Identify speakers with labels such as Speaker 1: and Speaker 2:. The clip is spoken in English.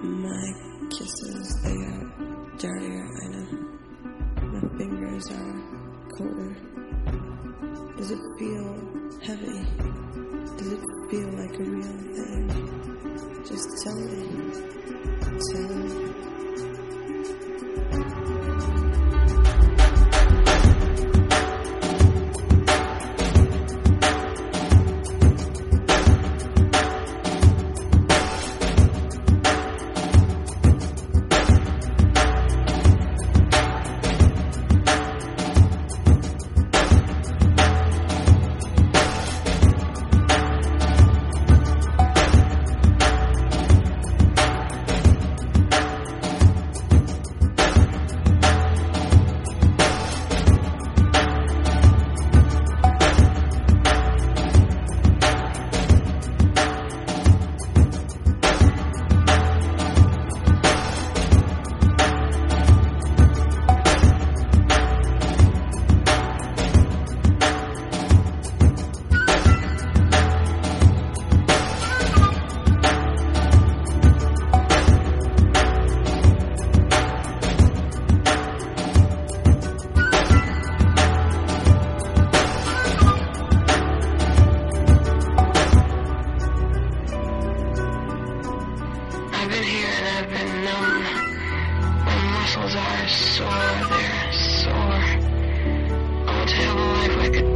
Speaker 1: My kisses, they got dirtier, I know. My fingers are colder. Does it feel heavy? Does it feel like a real thing? Just tell me. Tell me.
Speaker 2: I've been here and I've been numb. My muscles are sore, they're sore. I want to have a life like a